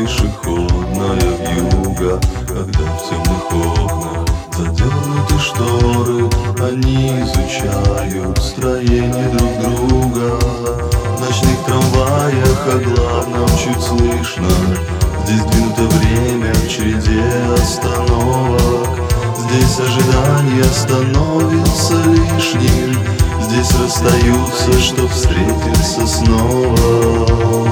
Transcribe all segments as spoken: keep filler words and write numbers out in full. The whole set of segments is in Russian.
пешеходная вьюга, когда в темных окнах задернуты шторы, они изучают строение друг друга. В ночных трамваях о главном чуть слышно, здесь двинуто время в череде остановок. Здесь ожидание становится лишним, здесь расстаются, чтоб встретиться снова.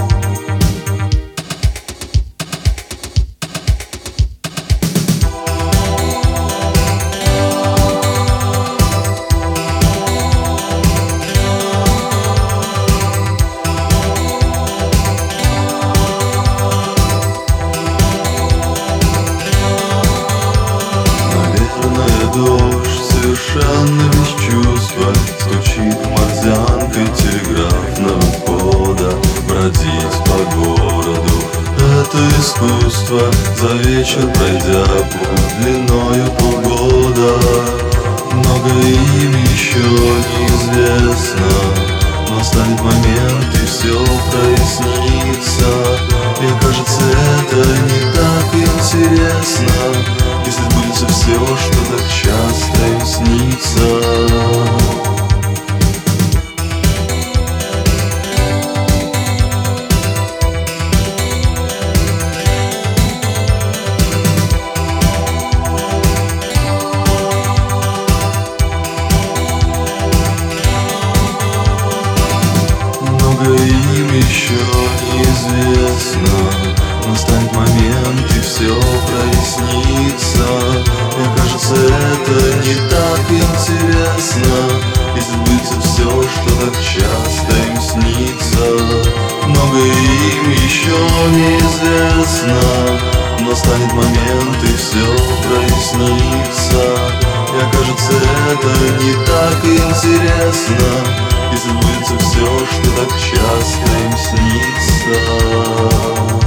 Дождь совершенно без чувства стучит морзянкой телеграфного входа. Бродить по городу — это искусство, за вечер пройдя путь длиною полгода. Много им еще неизвестно, но станет момент и все прояснится. Мне кажется, это не так интересно, если сбудется все, что так часто им снится. Много им еще неизвестно, настанет момент и все прояснится. Мне кажется, это не так интересно, если сбудется все, что так часто им снится. Много им еще неизвестно, настанет момент и все прояснится. Мне кажется, это не так интересно, если сбудется все, что так часто им снится.